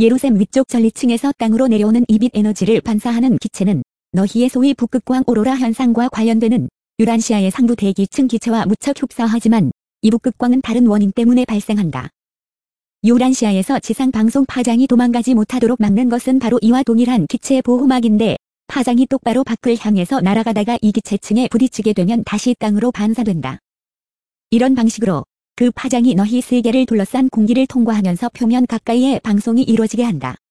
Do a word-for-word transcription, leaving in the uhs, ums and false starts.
예루셈 위쪽 전리층에서 땅으로 내려오는 이빛 에너지를 반사하는 기체는 너희의 소위 북극광 오로라 현상과 관련되는 유란시아의 상부 대기층 기체와 무척 흡사하지만 이 북극광은 다른 원인 때문에 발생한다. 유란시아에서 지상 방송 파장이 도망가지 못하도록 막는 것은 바로 이와 동일한 기체의 보호막인데, 파장이 똑바로 밖을 향해서 날아가다가 이 기체층에 부딪히게 되면 다시 땅으로 반사된다. 이런 방식으로 그 파장이 너희 세계를 둘러싼 공기를 통과하면서 표면 가까이에 방송이 이루어지게 한다.